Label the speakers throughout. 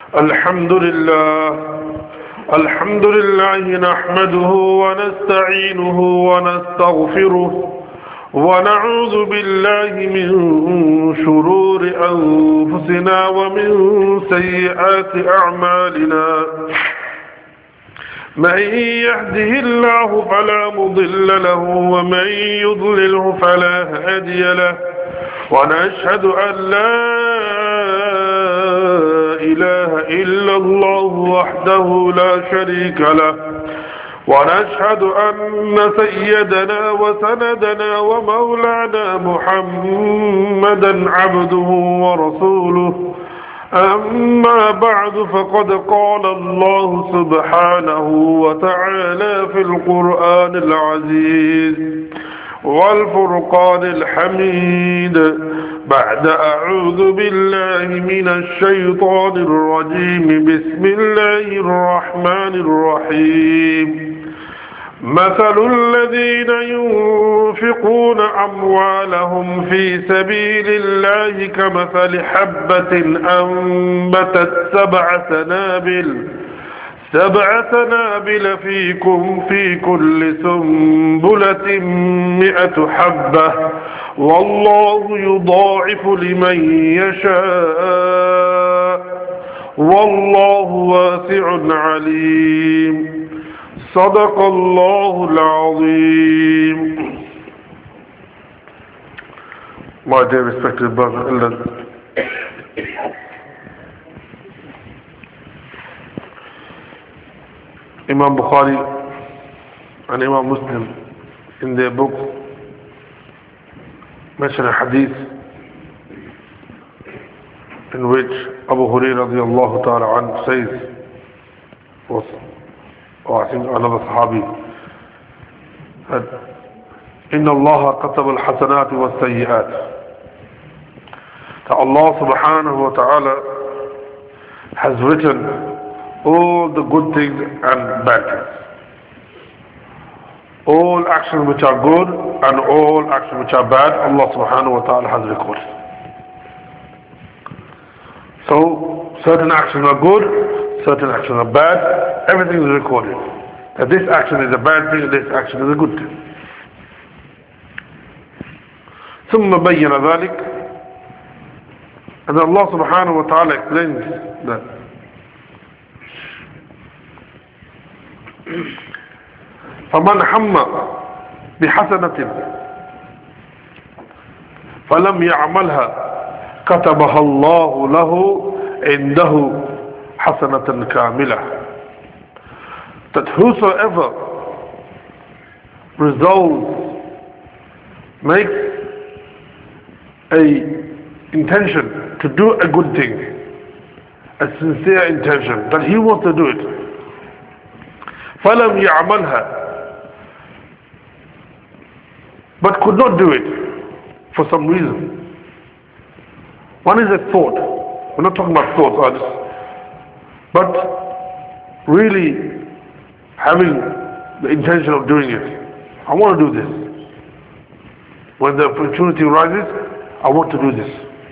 Speaker 1: الحمد لله نحمده ونستعينه ونستغفره ونعوذ بالله من شرور أنفسنا ومن سيئات أعمالنا من يهده الله فلا مضل له ومن يضلله فلا هادي له ونشهد أن لا إله إلا الله وحده لا شريك له ونشهد أن سيدنا وسندنا ومولانا محمدا عبده ورسوله أما بعد فقد قال الله سبحانه وتعالى في القرآن العزيز والفرقان الحميد بعد أعوذ بالله من الشيطان الرجيم بسم الله الرحمن الرحيم مثل الذين ينفقون أموالهم في سبيل الله كمثل حبة أنبتت سبع سنابل في كل سنبلة 100 حبة والله يضاعف لمن يشاء والله واسع عليم صدق الله العظيم. My dear respected brothers and elders, Imam Bukhari and Imam Muslim in their books mention a hadith in which Abu Hurairah radiallahu ta'ala anhu says, or I think another Sahabi, that إِنَّ اللَّهَ كَتَبَ الْحَسَنَاتِ وَالسَّيِّئَاتِ, that Allah subhanahu wa ta'ala has written all the good things and bad things, all actions which are good and all actions which are bad. Allah subhanahu wa ta'ala has recorded. So certain actions are good, certain actions are bad, everything is recorded, that this action is a bad thing, this action is a good thing. ثم بين ذلك, and Allah subhanahu wa ta'ala explains that فمن حم بحسنة فلم يعملها كتبها الله له عنده حسنة كاملة, that whosoever makes a intention to do a good thing, a sincere intention that he wants to do it, فلم يعملها, but could not do it for some reason. One is a thought. We're not talking about thoughts, but really having the intention of doing it. I want to do this. When the opportunity arises, I want to do this.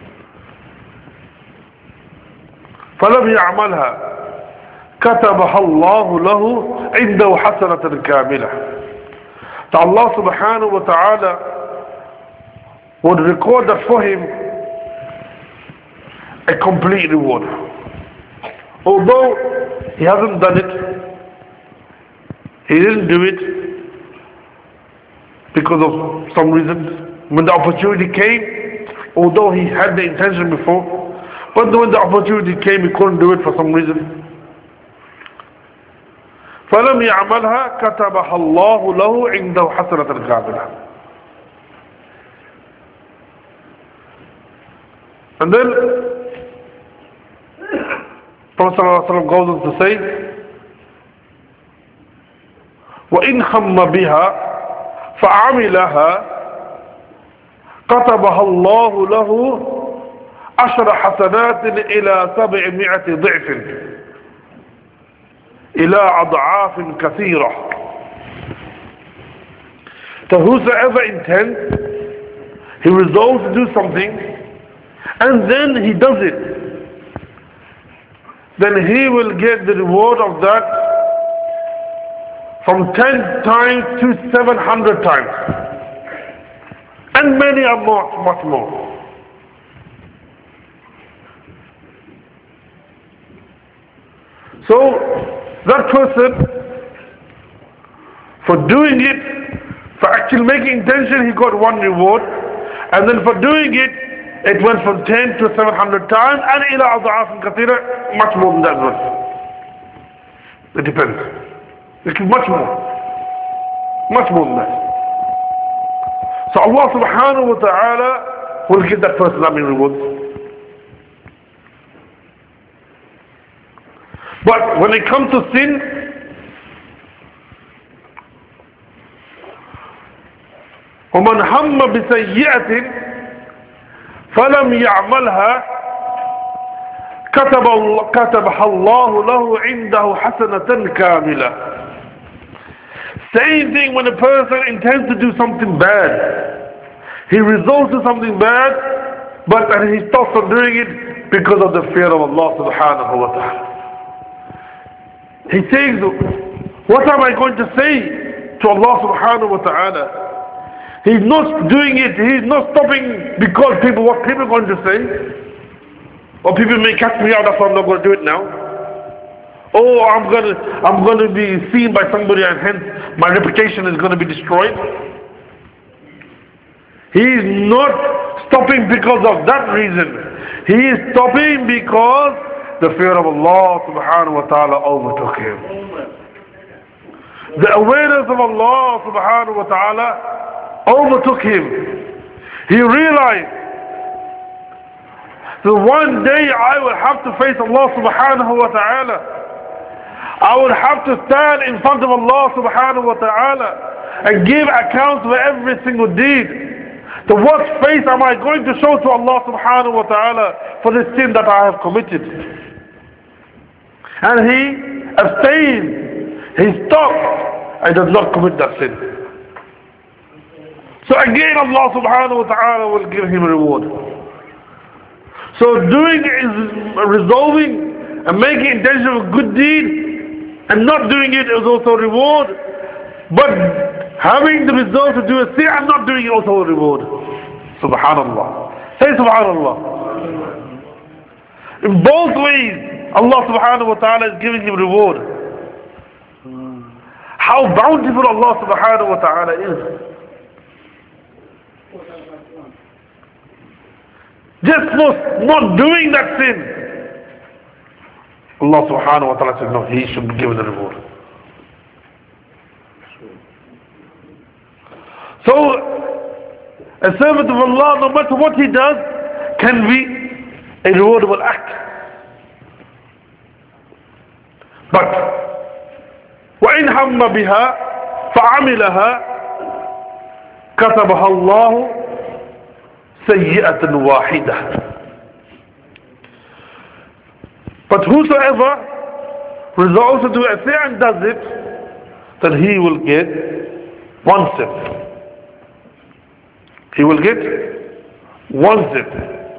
Speaker 1: فلم يعملها كتبها الله له عنده حسنة كاملة. So Allah subhanahu wa ta'ala would record that for him a complete reward. Although he hasn't done it, he didn't do it because of some reason. When the opportunity came, although he had the intention before, but when the opportunity came, he couldn't do it for some reason. فلم يعملها كتبها الله له عنده حسنة كاملة. And then Prophet ﷺ goes on to say, وإن خم بها فعملها كتبها الله له 10 حسنات إلى 700 ضعف إلى أضعاف كثيرة. So whosoever intends, he resolves to do something, and then he does it then he will get the reward of that from 10 times to 700 times. And many are much more. So that person, for doing it, for actually making intention, he got one reward. And then for doing it, it went from 10 to 700 times, and ila adha'af kathira, much more than that one. It depends. It is much more. Much more than that. So Allah subhanahu wa ta'ala will give that person that many rewards. But when it comes to sin, وَمَنْ هَمَّ بِسَيِّئَةٍ فَلَمْ يَعْمَلْهَا كَتَبَهَا اللَّهُ لَهُ عِنْدَهُ حَسَنَةً كَامِلَةً. Same thing when a person intends to do something bad. He resolves to something bad, but he stops from doing it because of the fear of Allah subhanahu wa ta'ala. He says, what am I going to say to Allah subhanahu wa ta'ala? He's not doing it, he's not stopping because what people are going to say. Or people may catch me out, that's why I'm not going to do it now. Oh, I'm going to be seen by somebody and hence my reputation is going to be destroyed. He is not stopping because of that reason. He is stopping because the fear of Allah subhanahu wa ta'ala overtook him. The awareness of Allah subhanahu wa ta'ala overtook him. He realized that one day I will have to face Allah subhanahu wa ta'ala. I will have to stand in front of Allah subhanahu wa ta'ala and give accounts for every single deed. So what face am I going to show to Allah subhanahu wa ta'ala for the sin that I have committed? And he abstained, he stopped, and does not commit that sin. So again Allah subhanahu wa ta'ala will give him a reward. So doing is resolving and making intention of a good deed, and not doing it is also a reward. But having the resolve to do a sin and not doing it also a reward. Subhanallah. Say Subhanallah. In both ways, Allah subhanahu wa ta'ala is giving him reward. How bountiful Allah subhanahu wa ta'ala is. Just for not doing that sin, Allah subhanahu wa ta'ala said, no, he should be given a reward. So, a servant of Allah, no matter what he does, can be a rewardable act. But, وَإِنْ هَمَّ بِهَا فَعَمِلَهَا كَتَبَهَا اللَّهُ سَيِّئَةً وَاحِدَةً. But whosoever resolves to do a sin and does it, then he will get one sin. He will get one sin.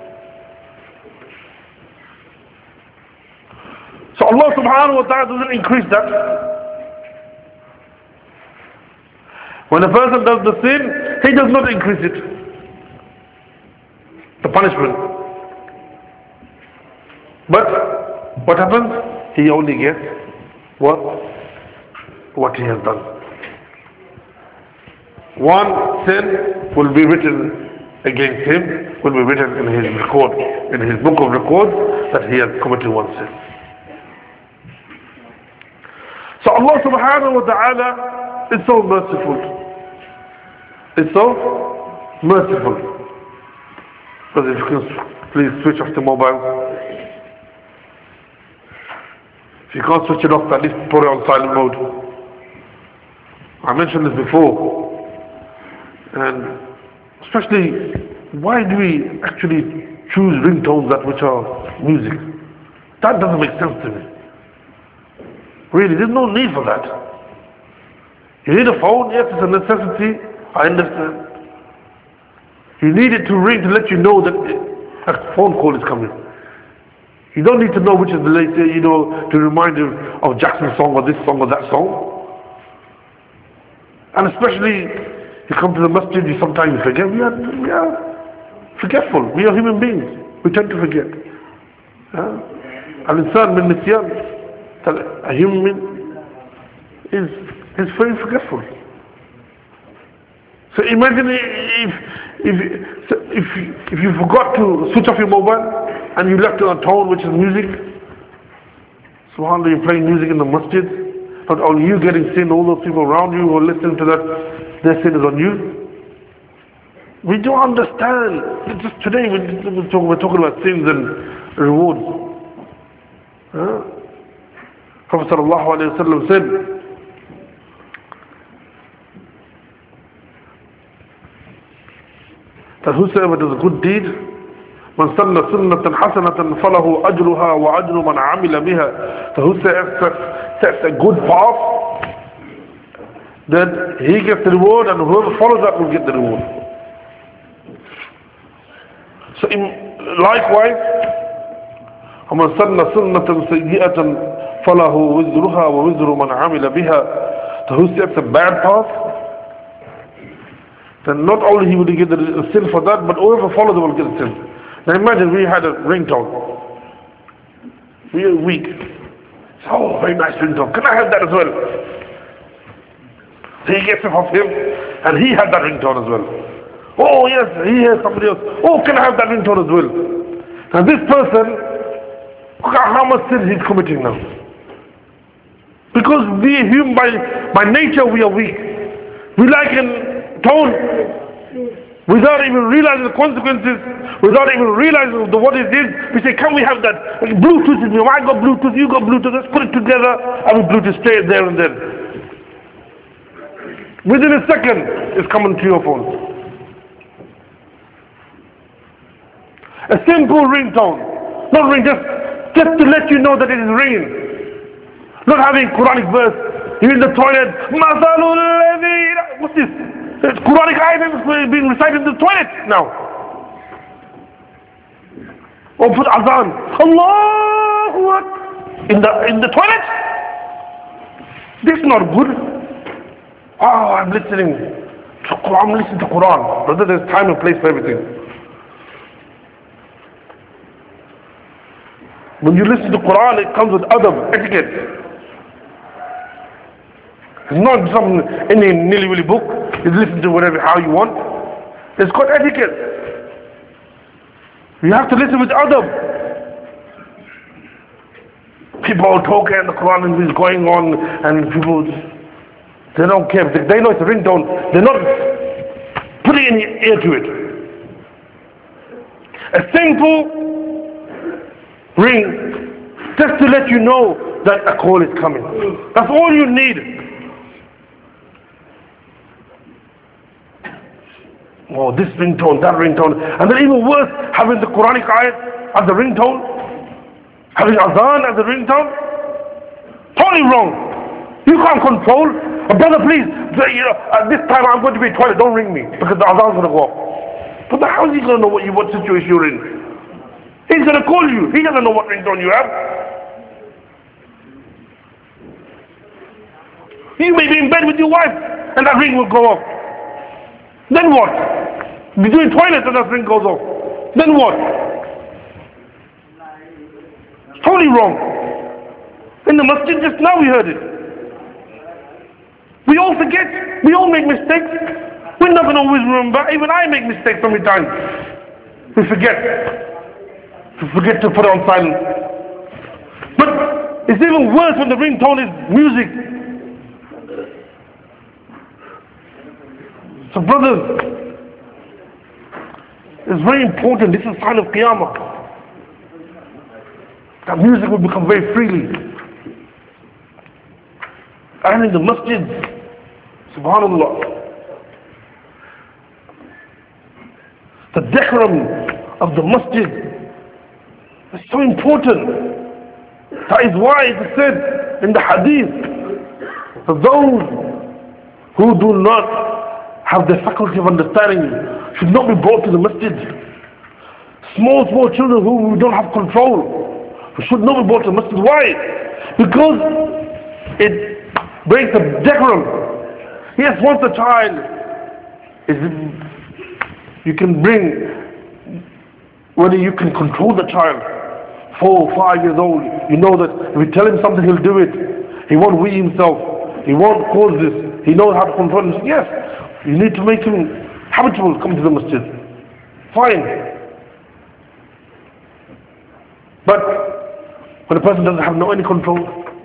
Speaker 1: So Allah subhanahu wa ta'ala doesn't increase that. When a person does the sin, he does not increase it. The punishment. But what happens? He only gets what he has done. One sin will be written against him, will be written in his record, in his book of records, that he has committed one sin. So Allah subhanahu wa ta'ala is so merciful. It's so merciful. Because if you can please switch off the mobile. If you can't switch it off, at least put it on silent mode. I mentioned this before. And especially, why do we actually choose ringtones that which are music? That doesn't make sense to me. Really, there's no need for that. You need a phone, yes, it's a necessity, I understand. You need it to ring to let you know that a phone call is coming. You don't need to know which is the latest, to remind you of Jackson's song or this song or that song. And especially, you come to the masjid, you sometimes forget. We are forgetful. We are human beings. We tend to forget. Al-insan min nisyan. A human is very forgetful. So imagine if you forgot to switch off your mobile and you left it on tone, which is music. SubhanAllah, you're playing music in the masjid. Not only you getting sin, all those people around you who are listening to that, their sin is on you. We don't understand. Just today we're talking about sins and rewards. Prophet sallallahu alaihi wasallam said, that whosoever does a good deed, من سن سنة حسنة فله أجرها وأجر من عمل بها. So whosoever sets a good path, then he gets the reward, and whoever follows that will get the reward. So likewise, ومن سن سنة سيئة فله وزرها ووزر من عمل بها. So who sets a bad path, then not only he will get the sin for that, but whoever follows will get the sin. Now imagine we had a ringtone. We are weak. Oh, very nice ringtone. Can I have that as well? So he gets it off him, and he had that ringtone as well. Oh yes, he has somebody else. Oh, can I have that ringtone as well? Now this person, look at how much sin he's committing now. Because we human by nature we are weak. We like a tone without even realizing the consequences, without even realizing what it is. We say, can we have that? Like, Bluetooth is new. I got Bluetooth, you got Bluetooth, let's put it together, and we Bluetooth stay there and then. Within a second, it's coming to your phone. A simple ringtone. Not ring, just to let you know that it is ringing. Not having Quranic verse. You're in the toilet. What's this? It's Quranic ayat being recited in the toilet now. Or put azan. Allahu Akbar. In the toilet? This is not good. Oh, I'm listening to Quran. Brother, there's time and place for everything. When you listen to Quran, it comes with adab, etiquette. It's not any nilly-willy book. You listen to whatever, how you want. It's got etiquette. You have to listen with adab. People are talking and the Quran is going on, and people, they don't care. They know it's a ringtone. They're not putting any ear to it. A simple ring, just to let you know that a call is coming. That's all you need. Oh, this ringtone, that ringtone. And then even worse, having the Quranic ayat as the ringtone, having azan as the ringtone. Totally wrong. You can't control. Brother, please, at this time I'm going to be in the toilet, don't ring me, because the azan's going to go off. But how is he going to know what situation you're in? He's going to call you. He doesn't know what ringtone you have. You may be in bed with your wife, and that ring will go off. Then what? You're doing toilet and that ring goes off. Then what? Totally wrong. In the masjid just now we heard it. We all forget. We all make mistakes. We're not going to always remember. Even I make mistakes so many times. We forget. We forget to put it on silent. But it's even worse when the ringtone is music. So brothers, it's very important. This is a sign of Qiyamah. That music will become very freely. And in the masjid, subhanallah, the decorum of the masjid is so important. That is why it is said in the hadith that those who do not have the faculty of understanding should not be brought to the masjid. Small children who don't have control, We should not be brought to the masjid. Why? Because it breaks the decorum. Yes, once a child is, you can bring, whether you can control the child, 4 or 5 years old, you know that if you tell him something, he'll do it. He won't weigh himself. He won't cause this. He knows how to control himself. Yes, you need to make him habitual to come to the masjid. Fine. But when a person doesn't have any control,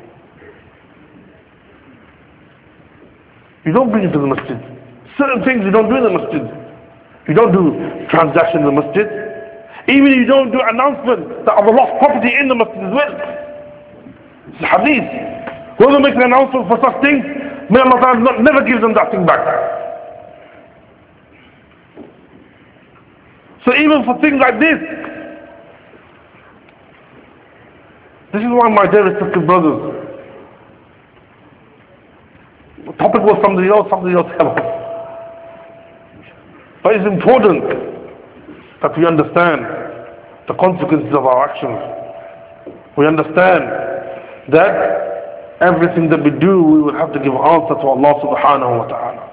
Speaker 1: you don't bring him to the masjid. Certain things you don't do in the masjid. You don't do transactions in the masjid. Even you don't do announcement that Allah lost property in the masjid as well. It's a hadith. Whoever makes an announcement for such things, may Allah Ta'ala never give them that thing back. So even for things like this is why, my dear respected brothers, the topic was somebody else else. But it's important that we understand the consequences of our actions. We understand that everything that we do, we will have to give answer to Allah subhanahu wa ta'ala.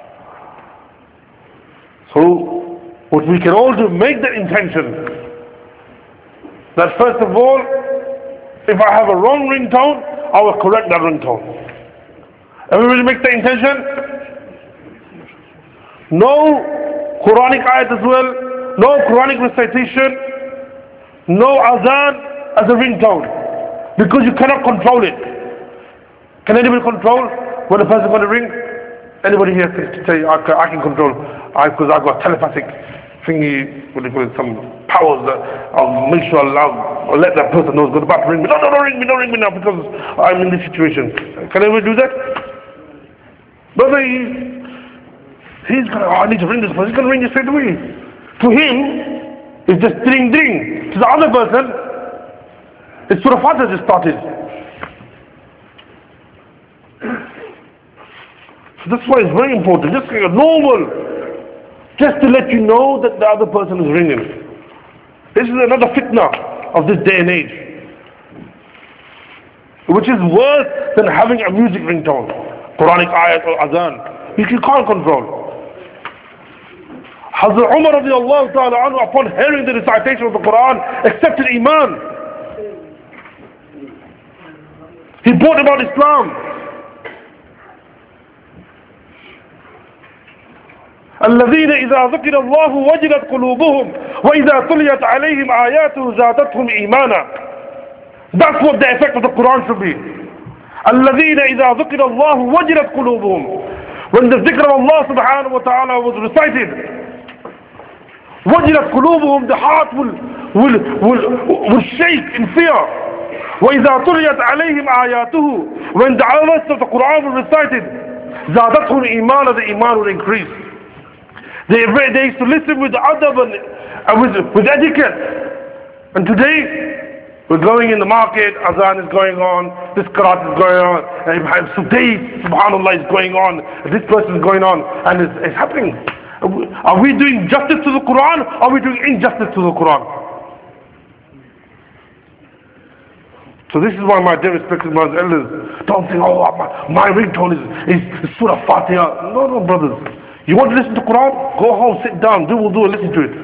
Speaker 1: So, what we can all do, make that intention. That first of all, if I have a wrong ringtone, I will correct that ringtone. Everybody makes the intention. No Quranic ayat as well, no Quranic recitation, no azan as a ringtone, because you cannot control it. Can anybody control when a person is going to ring? Anybody here can say, I can control, because I've got telepathic thingy, what do you call it, some powers that I'll make sure I'll let that person know it's about to ring me. No, don't ring me now, because I'm in this situation. Can anybody do that? But he's going to, I need to ring this person. He's going to ring you straight away. To him, it's just ding ding. To the other person, it's Surah Fatiha just started. So that's why it's very important. Just like a normal, just to let you know that the other person is ringing. This is another fitna of this day and age, which is worse than having a music ringtone, Quranic ayat or azan, which you can't control. Hazrat Umar radiallahu ta'ala anhu, upon hearing the recitation of the Quran, accepted Iman. He brought about Islam. الذين إذا ذكر الله وجلت قلوبهم وإذا تليت عليهم آياته زادتهم إيمانا. That's what the effect of the Quran should be. الذين إذا ذكر الله وجلت قلوبهم. When the dhikr of Allah subhanahu wa ta'ala was recited, وجلت قلوبهم, the heart will shake in fear. وإذا تليت عليهم آياته, when the ayahs of the Quran were recited, زادتهم إيمانا, the iman will increase. They used to listen with adab and with etiquette. And today, we're going in the market, azan is going on, this qiraat is going on, Sudayt, subhanallah, is going on, this person is going on, and it's happening. Are we doing justice to the Quran, or are we doing injustice to the Quran? So this is why, my dear respected brothers and elders, don't think, oh, my ringtone is Surah Fatiha. No, brothers. You want to listen to Quran? Go home, sit down, do wudu and listen to it.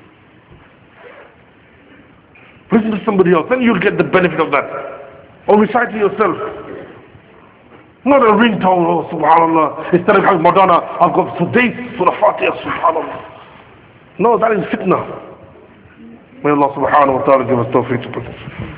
Speaker 1: Listen to somebody else, then you'll get the benefit of that. Or recite to yourself. Not a ringtone, oh subhanallah. Instead of having Madonna, I've got Sudayt, Surah Fatiha, subhanallah. No, that is fitna. May Allah subhanahu wa ta'ala give us tawfiq to put